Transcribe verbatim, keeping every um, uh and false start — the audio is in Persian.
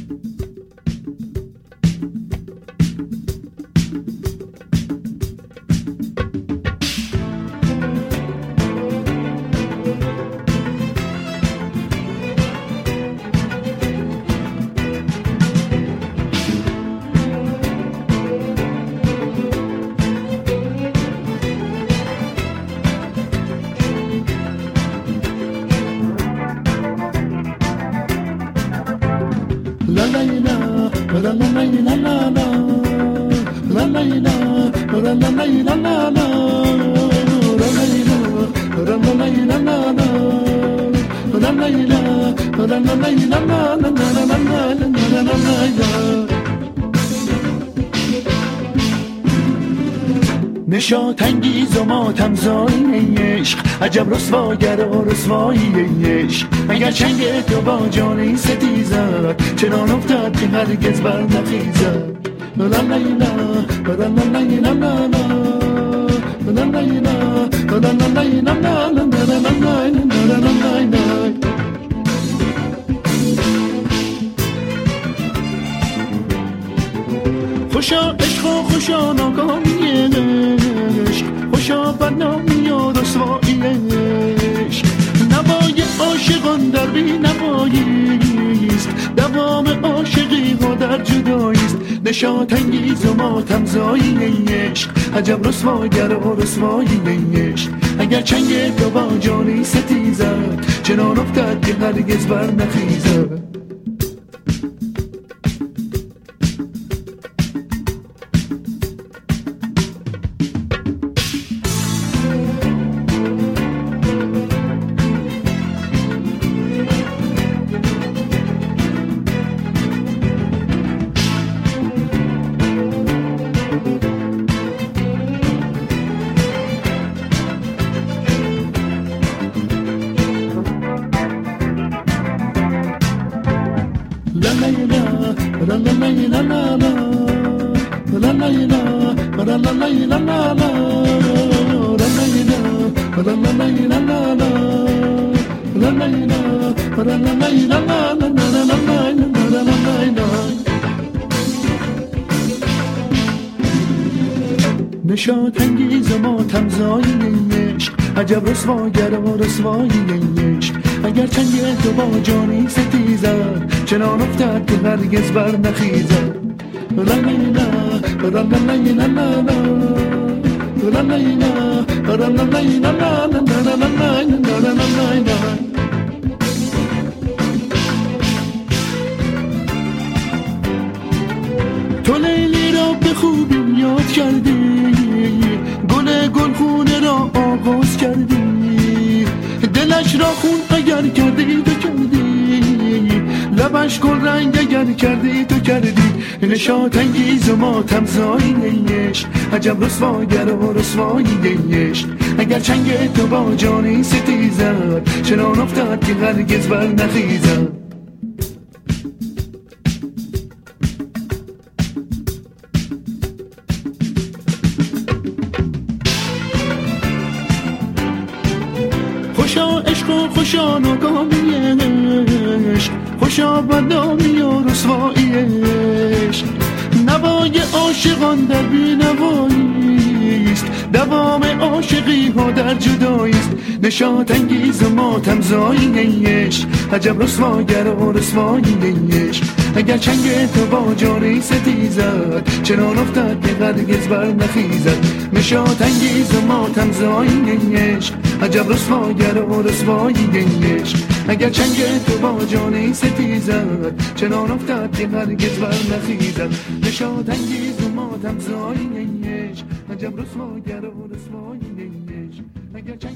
نشاط انگیز و ماتم زایی عشق، عجب رسواگر و رسوایی عشق. اگر چنگ تو با جانی ستیزد، چنان افتاد که هرگز بر نخیزد. لا لا لا لا لا لا لا لا لا لا لا. خوشا عشق و خوشا ناکامی عشق، خوشا بدنامی و رسوایی عشق. نوای عاشقان در بی نواییست، دوام عاشقی و در جداییست. نشاط انگیز و ماتم زایی عشق، عجب رسواگر و رسوایی عشق. اگر چنگ تو با جانی ستیزد، چنان افتد که هرگز بر نخیزد. نشاط انگیز و ماتم زایی عشق، عجب رسواگر و رسوایی عشق. اگر چنگ تو با جانی ستیزد، چنان افتد که هرگز بر نخیزد. لا لا لا لا لا لا لا لا لا لا لا. تو لیلی را به خوبی یاد کردی، گل گلخونه را آغاز کردی. دلش را خون اگر کردی تو کردی، لبش گل رنگ اگر کردی تو کردی. نشاط انگیز و ماتم زایی عشق، عجب رسواگر و رسوایی عشق. اگر چنگ تو با جانی ستیزد، چنان افتد که هرگز بر نخیزد. خوشا عشق و خوشا ناکامی عشق، خوشا بدنامی و رسوایی عشق. نوای عاشقان در بی نواییست، دوام عاشقی ها در جداییست. نشاط انگیز و ماتم زایی عشق، عجب رسواگر و رسوایی عشق. اگر چنگ تو با جانی ستیزد، چنان افتد که هرگز بر نخیزد. نشاط انگیز و ماتم زایی عشق، عجب رسواگر و رسوایی عشق. اگر چنگ تو با جانی ستیزد، چنان افتد که هرگز بر نخیزد. نشاط انگیز و ماتم زایی عشق، عجب رسواگر و رسوایی عشق. اگر